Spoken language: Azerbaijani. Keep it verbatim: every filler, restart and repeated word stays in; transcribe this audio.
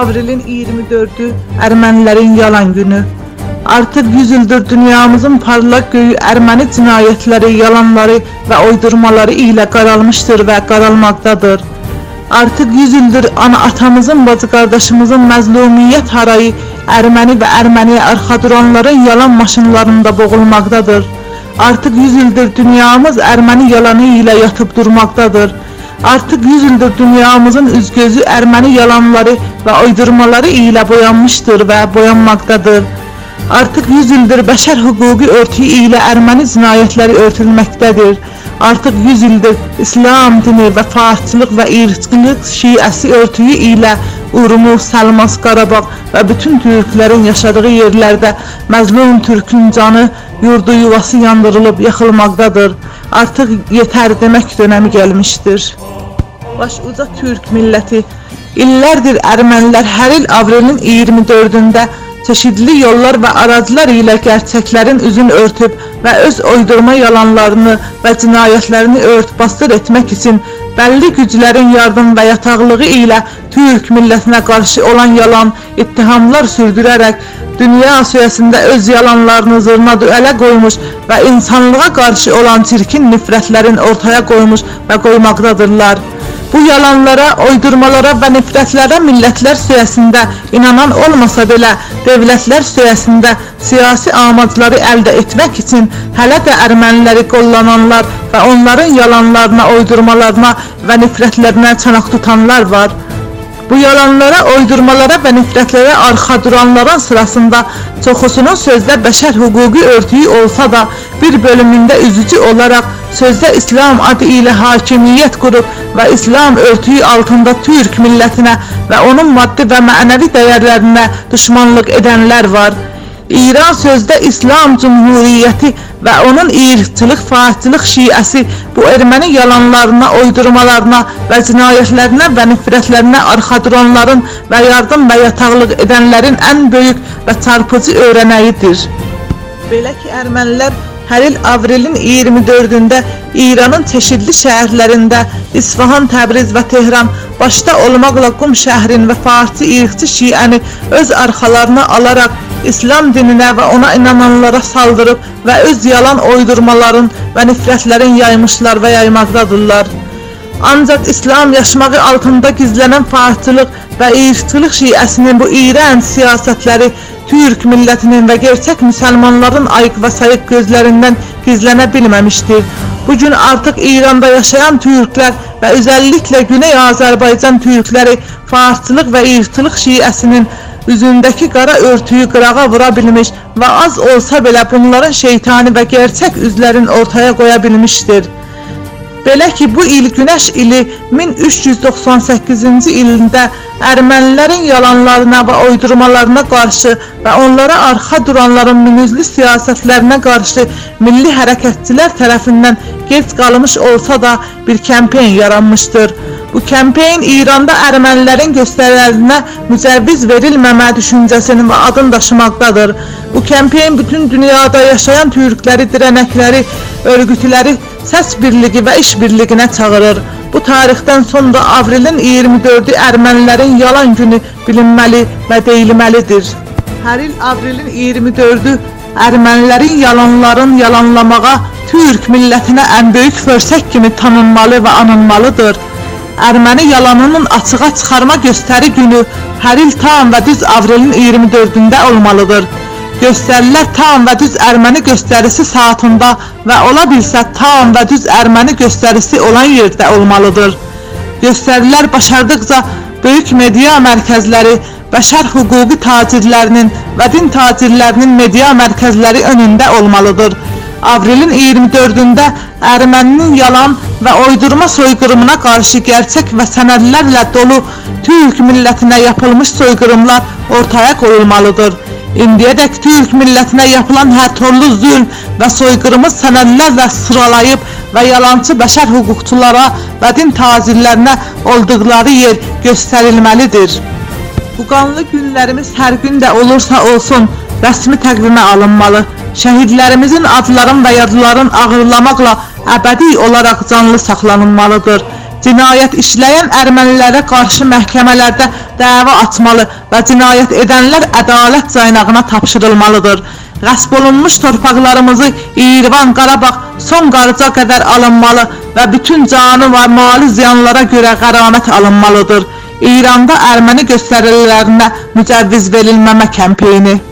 Avrelin iyirmi dördü Ermənilərin yalan günü. Artıq yüz ildir dünyamızın parlaq göyü Erməni cinayətləri, yalanları və uydurmaları ilə qaralmışdır və qaralmaqdadır. Artıq yüz ildir ana atamızın, bacı qardaşımızın məzlumiyyət harayı Erməni və Erməniyə arxa duranların yalan maşınlarında boğulmaqdadır. Artıq yüz ildir dünyamız Erməni yalanı ilə yatıb durmaqdadır. Artıq yüz ildir dünyamızın üzgözü Erməni yalanları və uydurmaları ilə boyanmışdır və boyanmaqdadır. Artıq yüz ildir bəşər hüquqi örtüyü ilə Erməni cinayətləri örtülməkdədir. Artıq yüz ildir İslam dini və façılıq və irqçılıq şiəsi örtüyü ilə Urmus, Səlmas, Qarabağ və bütün türklərin yaşadığı yerlərdə məzlum türkün canı, yurdu, yuvası yandırılıb yaxılmaqdadır. Artıq yetər demək dönəmi gəlmişdir. Baş uca türk milləti, illərdir ermənilər hər il Avrelin iyirmi dördündə çeşidli yollar və aracılar ilə gerçəklərin üzünü örtüb və öz uydurma yalanlarını və cinayətlərini ört-bastır etmək üçün bəlli güclərin yardım və yataqlığı ilə Türk millətinə qarşı olan yalan ittihamlar sürdürərək dünya sürəsində öz yalanlarını zırna düələ qoymuş və insanlığa qarşı olan çirkin nifrətlərin ortaya qoymuş və qoymaqdadırlar. Bu yalanlara, uydurmalara və nifrətlərə millətlər sürəsində inanan olmasa belə, devlətlər sürəsində siyasi amacları əldə etmək üçün hələ də erməniləri qollananlar və onların yalanlarına, uydurmalarına və nifrətlərinə çanaq tutanlar var. Bu yalanlara, uydurmalara və nifrətlərə arxa duranların sırasında çoxusunun sözdə bəşər hüquqi örtüyü olsa da bir bölümündə üzücü olaraq sözdə İslam adı ilə hakimiyyət qurub və İslam örtüyü altında Türk millətinə və onun maddi və mənəvi dəyərlərinə düşmanlıq edənlər var. İran sözdə İslam Cumhuriyyəti və onun irqçılıq, façılıq şiəsi bu erməni yalanlarına, uydurmalarına və cinayətlərinə və nifrətlərinə arxa duranların və yardım və yataqlıq edənlərin ən böyük və çarpıcı öyrənəyidir. Belə ki, ermənilər hər il Avrelin iyirmi dördündə İranın çeşidli şəhərlərində İsfahan, Təbriz və Tehran başda olmaqla Qum şəhrin və Farsi irqçi şiəni öz arxalarına alaraq İslam dininə və ona inananlara saldırıb və öz yalan uydurmaların və nifrətlərin yaymışlar və yaymaqdadırlar. Ancaq İslam yaşmağı altında gizlənən façılıq və irqçılıq şiəsinin bu iyrənc siyasətləri Türk millətinin və gerçək müsəlmanların ayıq və sayıq gözlərindən gizlənə bilməmişdir. Bugün artıq İranda yaşayan Türklər və özəlliklə Güney Azərbaycan Türkləri façılıq və irqçılıq şiəsinin üzündəki qara örtüyü qırağa vura bilmiş və az olsa belə bunların şeytani və gerçək üzlərini ortaya qoya bilmişdir. Belə ki, bu il Günəş ili min üç yüz doxsan səkkizinci ilində ermənilərin yalanlarına və uydurmalarına qarşı və onlara arxa duranların münüzlü siyasətlərinə qarşı milli hərəkətçilər tərəfindən gec qalmış olsa da bir kampeyn yaranmışdır. Bu kampeyn İranda ermənilərin göstərilərinə mücəvviz verilməmə düşüncəsinin və adını daşımaqdadır. Bu kampeyn bütün dünyada yaşayan Türkləri, dirənəkləri, örgütləri səs birliği və iş birliğinə çağırır. Bu tarixdən sonra Avrelin iyirmi dördü ermənilərin yalan günü bilinməli və deyilməlidir. Hər il Avrelin iyirmi dördü ermənilərin yalanların yalanlamağa Türk millətinə ən böyük fürsət kimi tanınmalı və anılmalıdır. Erməni yalanının açığa çıxarma göstəri günü hər il tam və düz Avrelin iyirmi dördündə olmalıdır. Göstərilər tam və düz erməni göstərisi saatında və ola bilsə tam və düz erməni göstərisi olan yerdə olmalıdır. Göstərilər başardıqca böyük media mərkəzləri, bəşər hüquqi tacirlərinin və din tacirlərinin media mərkəzləri önündə olmalıdır. Avrelin iyirmi dördündə erməninin yalan və uydurma soyqırımına qarşı gerçək və sənədlərlə dolu Türk millətinə yapılmış soyqırımlar ortaya qoyulmalıdır. İndiyədək Türk millətinə yapılan hər türlü zülm və soyqırımı sənədlərlə sıralayıb və yalancı bəşər hüquqçulara və din tacirlərinə olduqları yer göstərilməlidir. Bu qanlı günlərimiz hər gün də olursa olsun rəsmi təqvimə alınmalı. Şəhidlərimizin adların və yadların ağırlamaqla əbədi olaraq canlı saxlanılmalıdır. Cinayət işləyən ermənilərə qarşı məhkəmələrdə dava açmalı və cinayət edənlər ədalət caynağına tapşırılmalıdır. Qəsb olunmuş torpaqlarımızı İrəvan, Qarabağ son qarıca qədər alınmalı və bütün canı və mali ziyanlara görə qəramət alınmalıdır. İranda erməni göstərilərinə mücəvviz verilməmə kəmpeyni.